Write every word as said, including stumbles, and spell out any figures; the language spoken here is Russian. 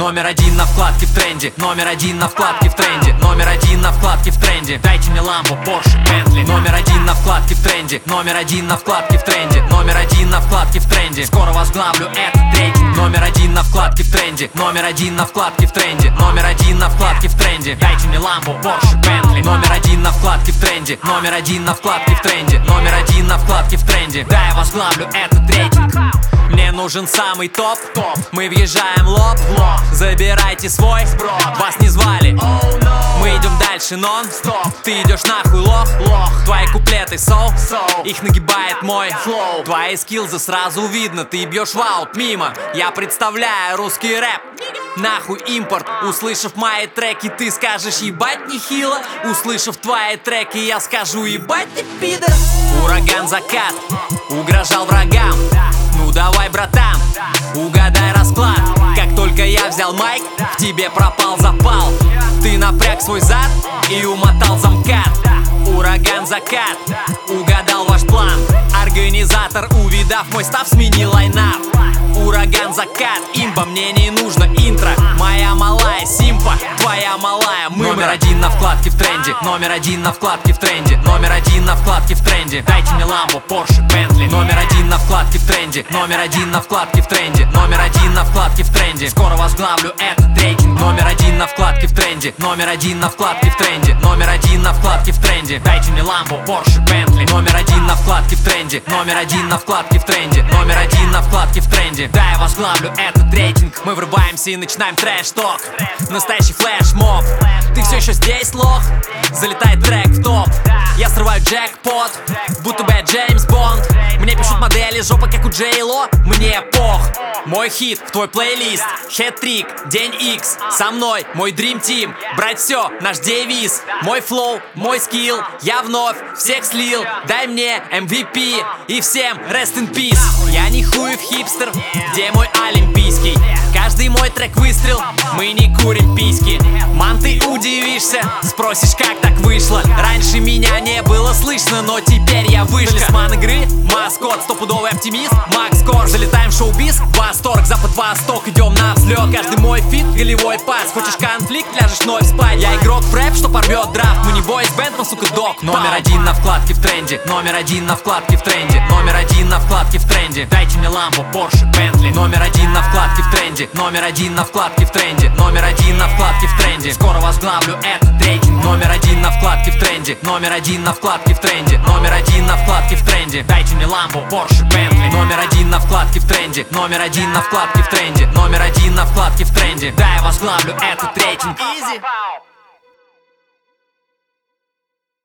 Номер один на вкладке в тренде. Номер один на вкладке в тренде. Номер один на вкладке в тренде. Дайте мне ламбо, Порше, Бентли. Номер один на вкладке в тренде. Номер один на вкладке в тренде. Номер один на вкладке в тренде. Скоро возглавлю этот рейтинг. Номер один на вкладке в тренде. Номер один на вкладке в тренде. Номер один на вкладке в тренде. Дайте мне ламбо, Порше, Бентли. Номер один на вкладке в тренде. Номер один на вкладке в тренде. Номер один на вкладке в тренде. Да, я возглавлю этот рейтинг. Мне нужен самый топ, топ. Мы въезжаем лоб в лоб. Забирайте свой сброд. Вас не звали, oh, no. Мы идем дальше, нон стоп. Ты идешь нахуй, лох, лох. Твои куплеты соу, so. Их нагибает мой флоу. Твои скиллзы сразу видно. Ты бьешь в аут мимо. Я представляю русский рэп. Нахуй импорт. Услышав мои треки, ты скажешь ебать нехило. Услышав твои треки, я скажу ебать ты пидор. Ураган закат угрожал врагам. Ну давай, братан, угадай расклад. Как только я взял майк, в тебе пропал запал. Ты напряг свой зад и умотал замкат. Ураган закат угадал ваш план. Организатор, увидав мой став, сменил лайнап. Ураган закат, имба, мне не нужно интро. Моя малая симпа, твоя малая мымра. Номер один на вкладке в тренде. Номер один на вкладке в тренде. Номер один на вкладке в тренде. Дайте мне ламбо, Порше, Бентли. Номер один на вкладке в тренде. Номер один на вкладке в тренде. Номер один на вкладке в тренде. Скоро возглавлю этот рейтинг. Номер один на вкладке в тренде. Номер один на вкладке в тренде. Номер один на вкладке в тренде. Дайте мне ламбо, Порше, Бентли. Номер один на вкладке в тренде. Номер один на вкладке в тренде. Номер один на вкладке в тренде. Да, я возглавлю этот рейтинг. Мы врываемся и начинаем трэш-ток. Настоящий флеш-моб. Ты все еще здесь, лох? Залетает трек в топ. Я срываю джекпот, будто бы я Джеймс Бонд. Мне пишут модели, жопа как у Джей Ло. Мне пох. Мой хит в твой плейлист. Хэт-трик, день икс. Со мной мой Dream Team. Брать все, наш девиз. Мой флоу, мой скилл. Я вновь всех слил. Дай мне эм ви пи. И всем rest in peace. Я не хуев хипстер. Где мой олимпийский? Каждый мой трек выстрел. Мы не курим письки. Ман, ты удивишься. Спросишь, как так вышло. Раньше меня не было слышно, но теперь я вышка. Талисман игры, маскот, стопудовый оптимист. Макс Кор, залетаем в шоу-биз. Восторг, запад-восток, идем на взлет. Каждый мой фит, голевой пас. Хочешь конфликт, ляжешь вновь спать. Я игрок в рэп, что порвет драфт. Мы не бойс бэнд, но сука док. Номер один на вкладке в тренде. Номер один на вкладке в тренде. Номер один на вкладке в тренде. Дайте мне ламбо, Порше, Бентли. Номер один на вкладке в тренде. Номер один на вкладке в тренде. Номер один на вкладке в тренде. Скоро возглавлю этот рейтинг. Номер один на вкладке в тренде. Номер один на вкладке в тренде. Номер один на вкладке в тренде. Дайте мне ламбо, Порше, Бентли. Номер один на вкладке в тренде. Номер один на вкладке в тренде. Номер один на вкладке в тренде. Да, я возглавлю этот рейтинг. Easy.